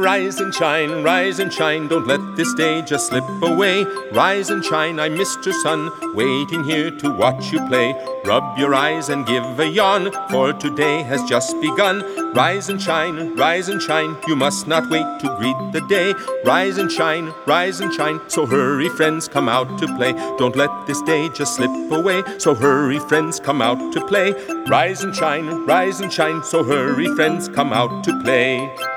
rise and shine, don't let this day just slip away. Rise and shine, I'm Mr. Sun, waiting here to watch you play. Rub your eyes and give a yawn, for today has just begun. Rise and shine, you must not wait to greet the day. Rise and shine, so hurry friends, come out to play. Don't let this day just slip away, so hurry friends, come out to play. Rise and shine, so hurry friends, come out to play.